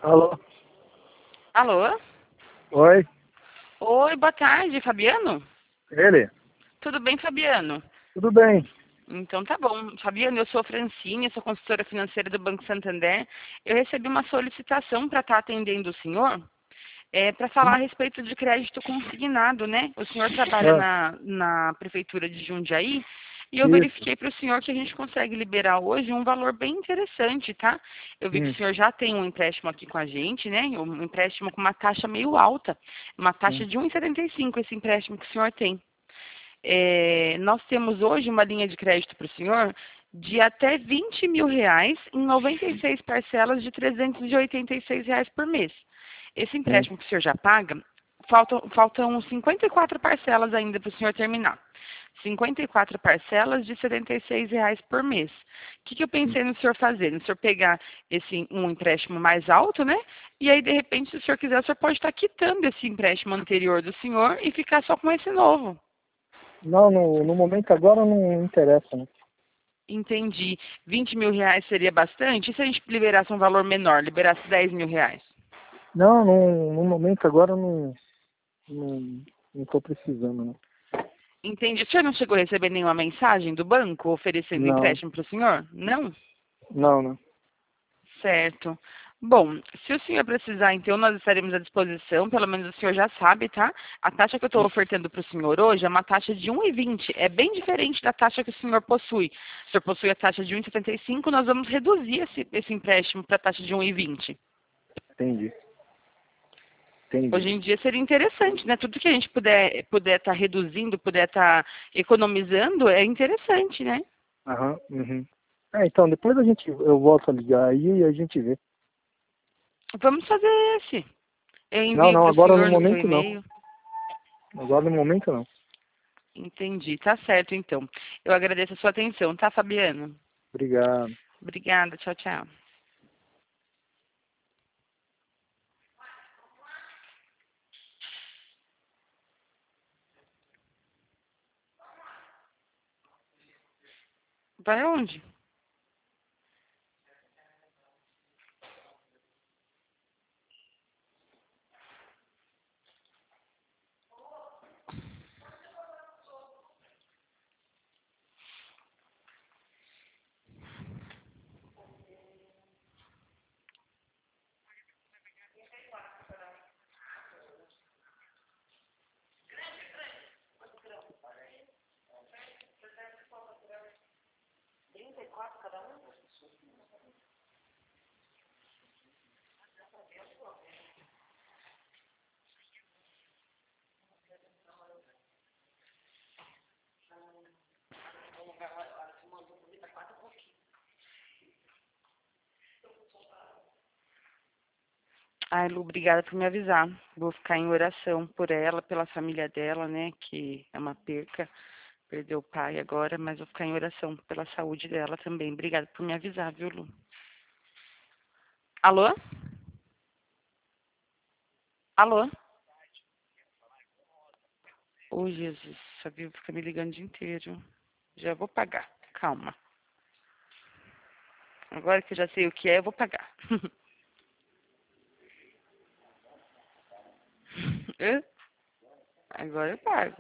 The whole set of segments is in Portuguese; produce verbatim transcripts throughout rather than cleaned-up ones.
Alô? Alô? Oi? Oi, boa tarde, Fabiano? Ele? Tudo bem, Fabiano? Tudo bem? Então tá bom. Fabiano, eu sou a Francine, eu sou consultora financeira do Banco Santander. Eu recebi uma solicitação para estar atendendo o senhor, é, para falar a respeito de crédito consignado, né? O senhor trabalha Ah, na, na Prefeitura de Jundiaí e eu isso. verifiquei para o senhor que a gente consegue liberar hoje um valor bem interessante, tá? Eu vi que o Hum, senhor já tem um empréstimo aqui com a gente, né? Um empréstimo com uma taxa meio alta, uma taxa hum. de um vírgula setenta e cinco esse empréstimo que o senhor tem. É, nós temos hoje uma linha de crédito para o senhor de até vinte mil reais em noventa e seis parcelas de trezentos e oitenta e seis reais por mês. Esse Hum. empréstimo que o senhor já paga, faltam, faltam cinquenta e quatro parcelas ainda para o senhor terminar. cinquenta e quatro parcelas de setenta e seis reais por mês. O que, que eu pensei no senhor fazer? No senhor pegar esse um empréstimo mais alto, né? E aí, de repente, se o senhor quiser, o senhor pode estar quitando esse empréstimo anterior do senhor e ficar só com esse novo. Não, no, no momento agora não interessa, né? Entendi. vinte mil reais seria bastante? E se a gente liberasse um valor menor, liberasse dez mil reais? Não, no, no momento agora não, não, não tô precisando, né? Entendi. O senhor não chegou a receber nenhuma mensagem do banco oferecendo Não, empréstimo para o senhor? Não? não, não. Certo. Bom, se o senhor precisar, então, nós estaremos à disposição, pelo menos o senhor já sabe, tá? A taxa que eu estou ofertando para o senhor hoje é uma taxa de um vírgula vinte. É bem diferente da taxa que o senhor possui. Se o senhor possui a taxa de um vírgula setenta e cinco, nós vamos reduzir esse, esse empréstimo para a taxa de um vírgula vinte. Entendi, entendi. Hoje em dia seria interessante, né? Tudo que a gente puder puder estar reduzindo, puder estar economizando, é interessante, né? Aham, uhum. É, então, depois a gente, eu volto a ligar aí e a gente vê. Vamos fazer esse. Eu Não, envio não, para o agora no senhor no seu momento não. e-mail. Agora no momento não. Entendi. Tá certo, então. Eu agradeço a sua atenção, tá, Fabiano? Obrigado. Obrigada. Tchau, tchau. Vai aonde? Ai, Lu, obrigada por me avisar. Vou ficar em oração por ela, pela família dela, né? Que é uma perca. Perdeu o pai agora, mas vou ficar em oração pela saúde dela também. Obrigada por me avisar, viu, Lu? Alô? Alô? Ô, Jesus, sabia fica me ligando o dia inteiro. Já vou pagar. Calma. Agora que eu já sei o que é, eu vou pagar. Hã? Agora eu pago.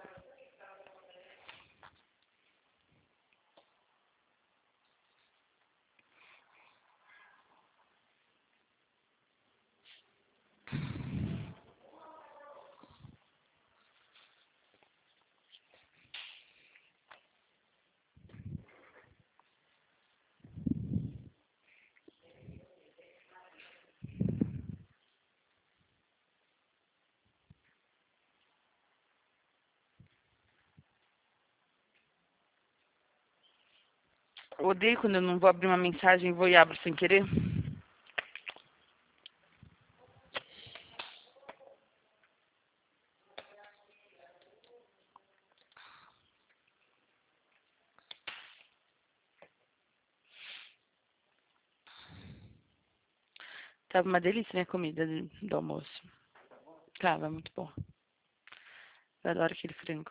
Eu odeio quando eu não vou abrir uma mensagem e vou e abro sem querer. Tava uma delícia minha comida de- do almoço. Tava muito bom. Eu adoro aquele frango.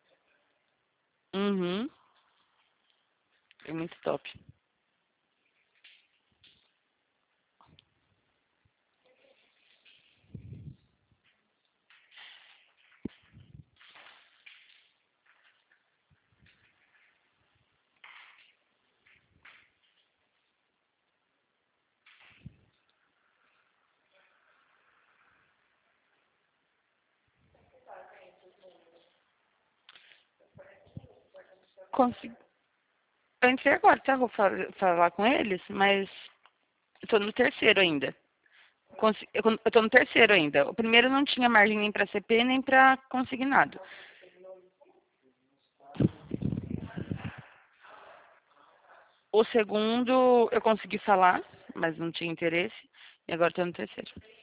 Uhum. É muito top. consegui. Eu entrei agora, tá? Vou fa- falar com eles, mas eu tô no terceiro ainda. Consi- Eu eu tô no terceiro ainda. O primeiro não tinha margem nem para C P, nem para consignado. O segundo eu consegui falar, mas não tinha interesse. E agora estou no terceiro.